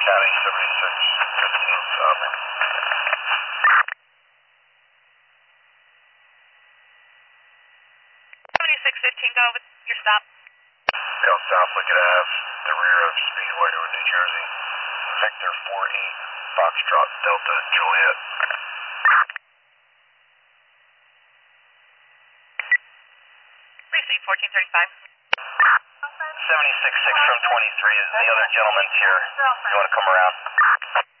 County 7615 South. 7615, go with your stop. Go south, looking at the rear of Speedway Road, New Jersey. Victor 48, Foxtrot Delta Juliet. Receive 1435. 76-6 from 23 is the other gentleman's here. You want to come around?